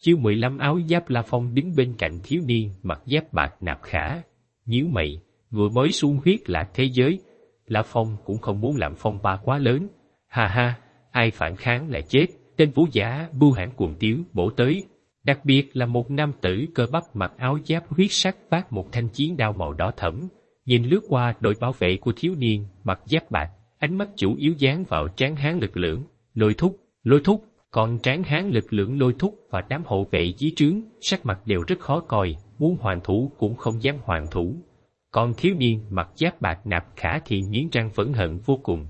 Chương 15. Áo giáp. La Phong đứng bên cạnh thiếu niên mặc giáp bạc Nạp Khả, nhíu mày. Vừa mới xuống huyết lạc thế giới, La Phong cũng không muốn làm phong ba quá lớn. Ha ha, ai phản kháng lại chết. Tên vũ giả bưu hãn cuồng tiếu bổ tới. Đặc biệt là một nam tử cơ bắp mặc áo giáp huyết sắc vác một thanh chiến đao màu đỏ thẫm, nhìn lướt qua đội bảo vệ của thiếu niên mặc giáp bạc, ánh mắt chủ yếu dán vào tráng hán lực lưỡng. Lôi thúc. Còn tráng hán lực lưỡng Lôi thúc và đám hộ vệ dưới trướng sắc mặt đều rất khó coi, muốn hoàn thủ cũng không dám hoàn thủ. Còn thiếu niên mặc giáp bạc Nạp Khả thì nghiến răng phẫn hận vô cùng.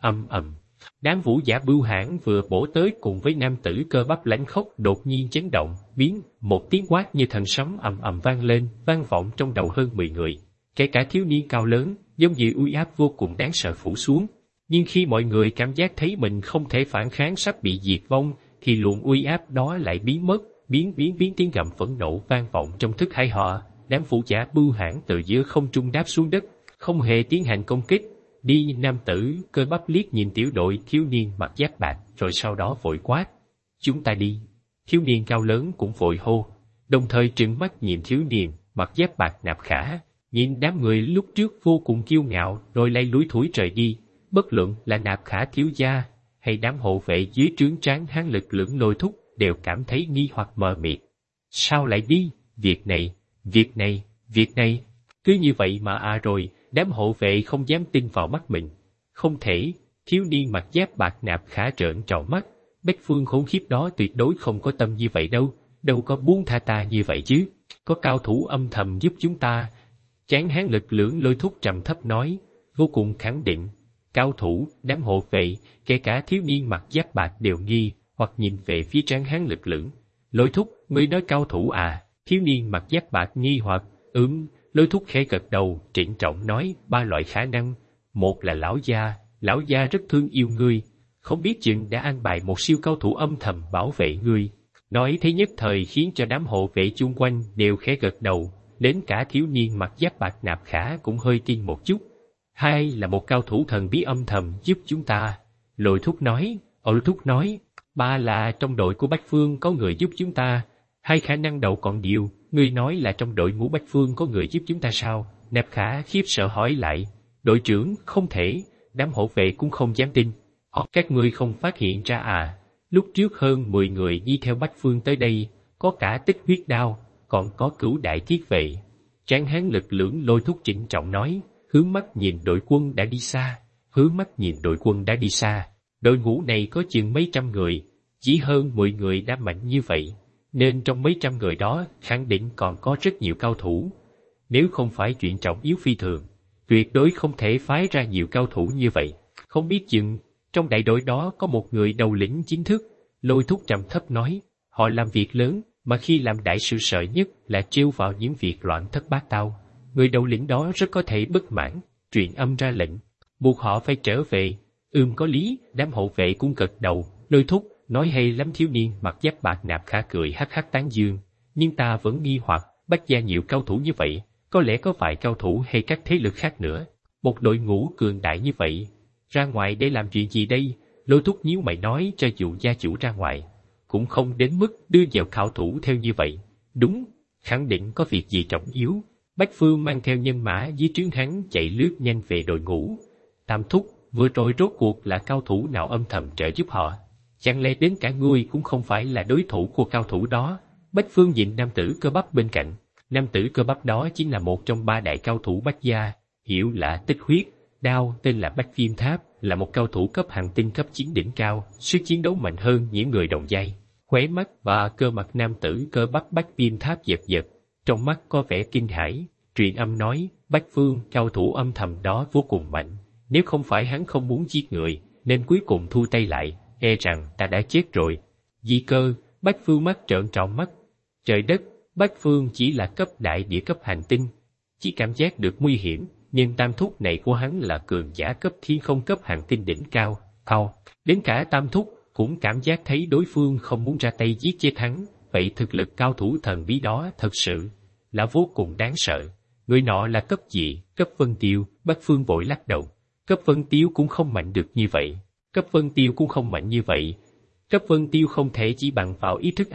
Đám vũ giả bưu hãn vừa bổ tới cùng với nam tử cơ bắp lãnh khốc đột nhiên chấn động, biến một tiếng quát như thần sấm ầm ầm vang lên, vang vọng trong đầu hơn 10 người. Kể cả thiếu niên cao lớn, giống như uy áp vô cùng đáng sợ phủ xuống. Nhưng khi mọi người cảm giác thấy mình không thể phản kháng sắp bị diệt vong, thì luồng uy áp đó lại biến mất, biến tiếng gầm phẫn nộ vang vọng trong thức hai họ. Đám vũ giả bưu hãn từ giữa không trung đáp xuống đất, không hề tiến hành công kích. Đi. Nam tử cơ bắp liếc nhìn tiểu đội thiếu niên mặc giáp bạc, rồi sau đó vội quát: chúng ta đi. Thiếu niên cao lớn cũng vội hô, đồng thời trừng mắt nhìn thiếu niên mặc giáp bạc Nạp Khả, nhìn đám người lúc trước vô cùng kiêu ngạo rồi lay lúi thủi rời đi. Bất luận là Nạp Khả thiếu gia hay đám hộ vệ dưới trướng tráng hán lực lưỡng Lôi thúc đều cảm thấy nghi hoặc mờ mịt. Sao lại đi? Việc này, cứ như vậy mà rồi. Đám hộ vệ không dám tin vào mắt mình. Không thể. Thiếu niên mặc giáp bạc Nạp Khả trợn tròn mắt. Bách Phương khốn khiếp đó tuyệt đối không có tâm như vậy đâu. Đâu có buông tha ta như vậy chứ. Có cao thủ âm thầm giúp chúng ta. Tráng hán lực lưỡng Lôi thúc trầm thấp nói, vô cùng khẳng định. Cao thủ. Đám hộ vệ, kể cả thiếu niên mặc giáp bạc đều nghi hoặc nhìn về phía tráng hán lực lưỡng. Lôi thúc, ngươi nói cao thủ à? Thiếu niên mặc giáp bạc nghi hoặc. Lôi thúc khẽ gật đầu, trịnh trọng nói, 3 loại khả năng. Một là lão gia rất thương yêu ngươi, không biết chừng đã an bài một siêu cao thủ âm thầm bảo vệ ngươi. Nói thế nhất thời khiến cho đám hộ vệ chung quanh đều khẽ gật đầu, đến cả thiếu niên mặc giáp bạc Nạp Khả cũng hơi tin một chút. 2 là một cao thủ thần bí âm thầm giúp chúng ta. Lôi thúc nói. 3 là trong đội của Bách Phương có người giúp chúng ta. 2 khả năng đầu còn điều. Ngươi nói là trong đội ngũ Bách Phương có người giúp chúng ta sao? Nạp Khả khiếp sợ hỏi lại. Đội trưởng, không thể. Đám hộ vệ cũng không dám tin. Các ngươi không phát hiện ra à? Lúc trước hơn 10 người đi theo Bách Phương tới đây, có cả Tích Huyết Đao, còn có Cửu Đại Thiết Vệ. Tráng hán lực lưỡng Lôi thúc trịnh trọng nói, hướng mắt nhìn đội quân đã đi xa. Đội ngũ này có chừng mấy trăm người, chỉ hơn 10 người đã mạnh như vậy. Nên trong mấy trăm người đó khẳng định còn có rất nhiều cao thủ. Nếu không phải chuyện trọng yếu phi thường, tuyệt đối không thể phái ra nhiều cao thủ như vậy. Không biết chừng trong đại đội đó có một người đầu lĩnh chính thức. Lôi thúc trầm thấp nói, họ làm việc lớn, mà khi làm đại sự sợ nhất là trêu vào những việc loạn thất bát tao. Người đầu lĩnh đó rất có thể bất mãn, truyền âm ra lệnh, buộc họ phải trở về. Có lý. Đám hộ vệ cũng gật đầu. Lôi thúc nói hay lắm. Thiếu niên mặc giáp bạc Nạp Khả cười hắc hắc tán dương, nhưng ta vẫn nghi hoặc, Bách gia nhiều cao thủ như vậy, có lẽ có vài cao thủ hay các thế lực khác nữa. Một đội ngũ cường đại như vậy, ra ngoài để làm chuyện gì đây? Lôi thúc nhíu mày nói, cho dù gia chủ ra ngoài, cũng không đến mức đưa vào cao thủ theo như vậy. Đúng, khẳng định có việc gì trọng yếu. Bách Phương mang theo nhân mã dưới trướng hắn chạy lướt nhanh về đội ngũ. Tam thúc, vừa rồi rốt cuộc là cao thủ nào âm thầm trợ giúp họ? Chẳng lẽ đến cả ngươi cũng không phải là đối thủ của cao thủ đó? Bách Phương nhìn nam tử cơ bắp bên cạnh. Nam tử cơ bắp đó chính là một trong 3 đại cao thủ Bách gia, hiệu là Tích Huyết Đao, tên là Bách Viêm Tháp, là một cao thủ cấp hành tinh cấp chiến đỉnh cao, sức chiến đấu mạnh hơn những người đồng giai. Khóe mắt và cơ mặt nam tử cơ bắp Bách Viêm Tháp giật giật, trong mắt có vẻ kinh hãi, truyền âm nói, Bách Phương, cao thủ âm thầm đó vô cùng mạnh. Nếu không phải hắn không muốn giết người, nên cuối cùng thu tay lại, e rằng ta đã chết rồi. Di Cơ, Bách Phương mắt trợn tròn mắt. Trời đất, Bách Phương chỉ là cấp đại địa cấp hành tinh, chỉ cảm giác được nguy hiểm, nhưng tam thúc này của hắn là cường giả cấp thiên không cấp hành tinh đỉnh cao. Đến cả tam thúc cũng cảm giác thấy đối phương không muốn ra tay giết chết hắn, vậy thực lực cao thủ thần bí đó thật sự là vô cùng đáng sợ. Người nọ là cấp gì? Cấp Vân Tiêu. Bách Phương vội lắc đầu. Cấp Vân Tiêu cũng không mạnh được như vậy. Cấp Vân Tiêu cũng không mạnh như vậy. Cấp Vân Tiêu không thể chỉ bằng vào ý thức áp bách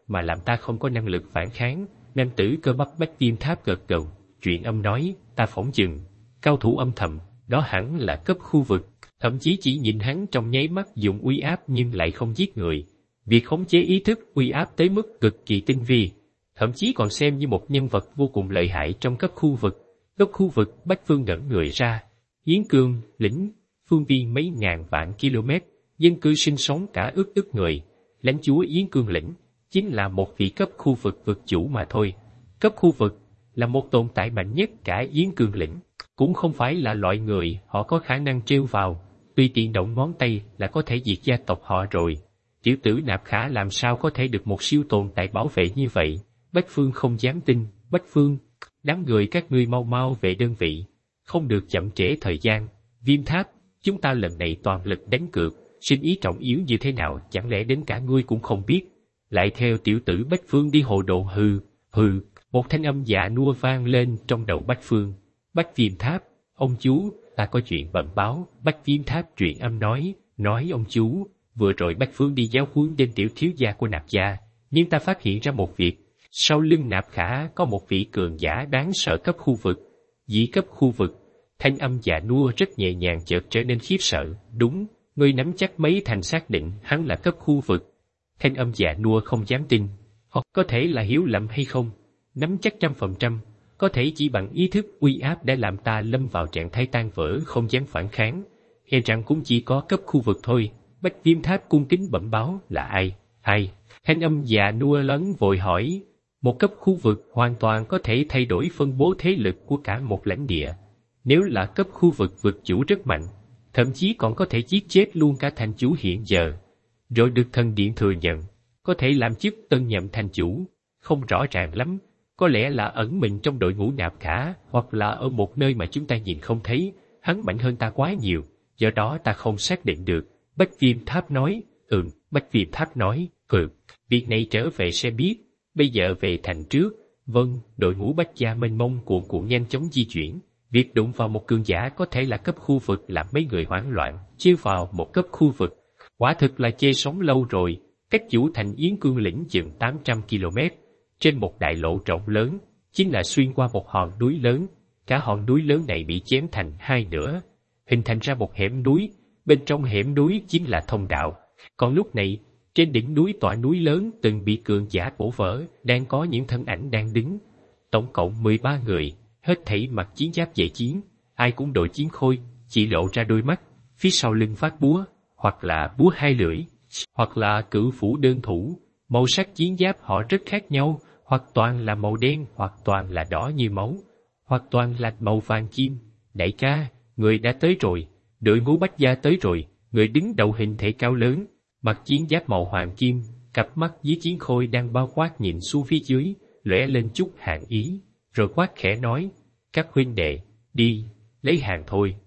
mà làm ta không có năng lực phản kháng. Nam tử cơ bắp Bách Viêm Tháp gật gđầu, truyền âm nói, ta phỏng chừng, cao thủ âm thầm, đó hẳn là cấp khu vực, thậm chí chỉ nhìn hắn trong nháy mắt dùng uy áp nhưng lại không giết người. Việc khống chế ý thức uy áp tới mức cực kỳ tinh vi, thậm chí còn xem như một nhân vật vô cùng lợi hại trong cấp khu vực. Cấp khu vực Bách Phương ngẩn người ra, Yến Cương lĩnh, phương viên mấy ngàn vạn km, dân cư sinh sống cả ức người. Lãnh chúa Yến Cương lĩnh chính là một vị cấp khu vực vực chủ mà thôi. Cấp khu vực là một tồn tại mạnh nhất cả Yến Cương lĩnh, cũng không phải là loại người họ có khả năng trêu vào, tùy tiện động ngón tay là có thể diệt gia tộc họ rồi. Tiểu tử Nạp Khả làm sao có thể được một siêu tồn tại bảo vệ như vậy? Bách Phương không dám tin. Bách Phương, đám người các ngươi mau mau về đơn vị, không được chậm trễ thời gian. Viêm Tháp, chúng ta lần này toàn lực đánh cược, sinh ý trọng yếu như thế nào chẳng lẽ đến cả ngươi cũng không biết? Lại theo tiểu tử Bách Phương đi hồ đồ. Hừ, một thanh âm dạ nua vang lên trong đầu Bách Phương. Bách Viêm Tháp, ông chú, ta có chuyện bẩm báo. Bách Viêm Tháp truyền âm nói ông chú, vừa rồi Bách Phương đi giáo huấn đến tiểu thiếu gia của Nạp gia, nhưng ta phát hiện ra một việc, sau lưng Nạp Khả có một vị cường giả đáng sợ cấp khu vực. Dĩ cấp khu vực, thanh âm dạ nua rất nhẹ nhàng chợt trở nên khiếp sợ. Đúng, ngươi nắm chắc mấy thành xác định hắn là cấp khu vực. Thanh âm dạ nua không dám tin, hoặc có thể là hiểu lầm hay không, nắm chắc 100%, có thể chỉ bằng ý thức uy áp đã làm ta lâm vào trạng thái tan vỡ không dám phản kháng. E rằng cũng chỉ có cấp khu vực thôi. Bách Viêm Tháp cung kính bẩm báo. Là ai? Thanh âm dạ nua lớn vội hỏi. Một cấp khu vực hoàn toàn có thể thay đổi phân bố thế lực của cả một lãnh địa. Nếu là cấp khu vực vực chủ rất mạnh, thậm chí còn có thể giết chết luôn cả thành chủ hiện giờ, rồi được thần điện thừa nhận, có thể làm chức tân nhậm thành chủ. Không rõ ràng lắm, có lẽ là ẩn mình trong đội ngũ Nạp Khả, hoặc là ở một nơi mà chúng ta nhìn không thấy. Hắn mạnh hơn ta quá nhiều, do đó ta không xác định được. Bách Viêm Tháp nói. Bách Viêm Tháp nói. Việc này trở về sẽ biết. Bây giờ về thành trước. Vâng. Đội ngũ Bách gia mênh mông cuộn nhanh chóng di chuyển. Việc đụng vào một cường giả có thể là cấp khu vực làm mấy người hoảng loạn. Chiêu vào một cấp khu vực, quả thực là chê sống lâu rồi. Cách chủ thành Yến Cương lĩnh chừng 800 km, trên một đại lộ rộng lớn, chính là xuyên qua một hòn núi lớn. Cả hòn núi lớn này bị chém thành hai nửa, hình thành ra một hẻm núi. Bên trong hẻm núi chính là thông đạo. Còn lúc này, trên đỉnh núi tọa núi lớn từng bị cường giả bổ vỡ, đang có những thân ảnh đang đứng. Tổng cộng 13 người, hết thảy mặc chiến giáp dày chiến, ai cũng đội chiến khôi, chỉ lộ ra đôi mắt, phía sau lưng phát búa, hoặc là búa hai lưỡi, hoặc là cự phủ đơn thủ. Màu sắc chiến giáp họ rất khác nhau, hoặc toàn là màu đen, hoặc toàn là đỏ như máu, hoặc toàn là màu vàng kim. Đại ca, người đã tới rồi. Đội ngũ Bách gia tới rồi. Người đứng đầu hình thể cao lớn, mặc chiến giáp màu hoàng kim, cặp mắt dưới chiến khôi đang bao quát nhìn xuống phía dưới, lóe lên chút hàn ý, rồi quát khẽ nói: các huynh đệ, đi, lấy hàng thôi.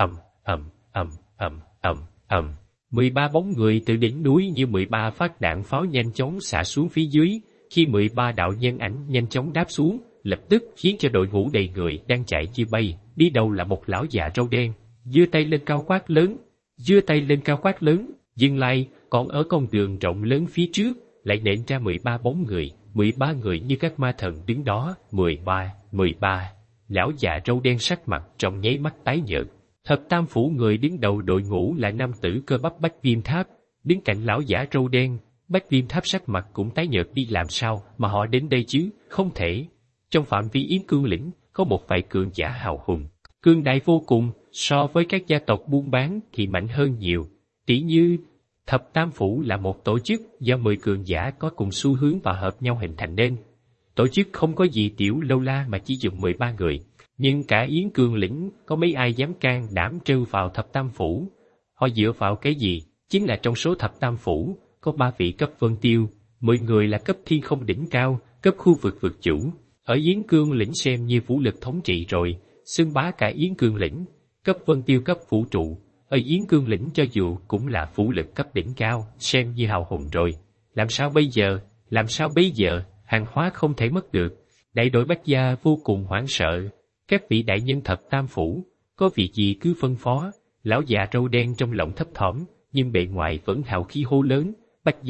ầm. 13 bóng người từ đỉnh núi như 13 phát đạn pháo nhanh chóng xạ xuống phía dưới. Khi 13 đạo nhân ảnh nhanh chóng đáp xuống, lập tức khiến cho đội ngũ đầy người đang chạy như bay, đi đầu là một lão già râu đen, giơ tay lên cao quát lớn, dừng lại. Còn ở con đường rộng lớn phía trước lại nện ra 13 bóng người, 13 người như các ma thần đứng đó. 13. Lão già râu đen sắc mặt trong nháy mắt tái nhợt. Thập tam phủ người đứng đầu đội ngũ là nam tử cơ bắp Bách Viêm Tháp, đứng cạnh lão giả râu đen. Bách Viêm Tháp sắc mặt cũng tái nhợt. Đi làm sao mà họ đến đây chứ? Không thể. Trong phạm vi Yến Cương lĩnh có một vài cường giả hào hùng, cương đại vô cùng, so với các gia tộc buôn bán thì mạnh hơn nhiều. Tỷ như Thập Tam Phủ là một tổ chức do 10 cường giả có cùng xu hướng và hợp nhau hình thành nên. Tổ chức không có gì tiểu lâu la mà chỉ dùng 13 người, nhưng cả Yến Cương lĩnh có mấy ai dám can đảm trêu vào Thập Tam Phủ. Họ dựa vào cái gì? Chính là trong số Thập Tam Phủ có 3 vị cấp Vân Tiêu, 10 người là cấp Thiên Không đỉnh cao, cấp khu vực vực chủ. Ở Yến Cương lĩnh xem như vũ lực thống trị rồi, xưng bá cả Yến Cương lĩnh. Cấp Vân Tiêu cấp vũ trụ, ở Yến Cương lĩnh cho dù cũng là vũ lực cấp đỉnh cao, xem như hào hùng rồi. Làm sao bây giờ? Hàng hóa không thể mất được. Đại đội Bách gia vô cùng hoảng sợ. Các vị đại nhân Thập Tam Phủ, có việc gì cứ phân phó. Lão già râu đen trong lòng thấp thỏm, nhưng bề ngoài vẫn hào khí hô lớn: Bách gia,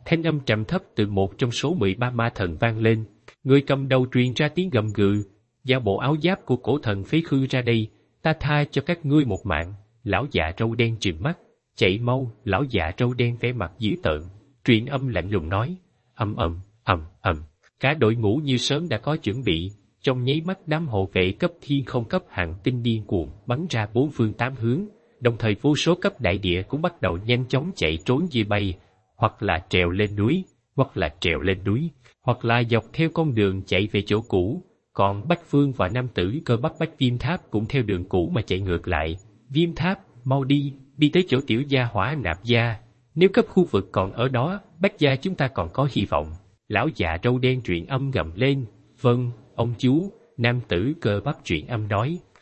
thanh âm trầm thấp từ một trong số 13 ma thần vang lên. Người cầm đầu truyền ra tiếng gầm gừ, giao bộ áo giáp của cổ thần phế khư ra đây, ta tha cho các ngươi một mạng. Lão già râu đen trừng mắt, chạy mau. Lão già râu đen vẻ mặt dữ tợn, truyền âm lạnh lùng nói, ầm. Cả đội ngũ như sớm đã có chuẩn bị, trong nháy mắt đám hộ vệ cấp thiên không cấp hàng tinh điên cuồng bắn ra bốn phương tám hướng, đồng thời vô số cấp đại địa cũng bắt đầu nhanh chóng chạy trốn như bay, hoặc là trèo lên núi, hoặc là dọc theo con đường chạy về chỗ cũ. Còn Bách Phương và nam tử Cơ Bắp Bách Viêm Tháp cũng theo đường cũ mà chạy ngược lại. Viêm Tháp, mau đi tới chỗ tiểu gia hỏa Nạp gia. Nếu cấp khu vực còn ở đó, Bách gia chúng ta còn có hy vọng. Lão già râu đen truyền âm gầm lên. Vâng, ông chú. Nam tử Cơ Bắp truyền âm nói.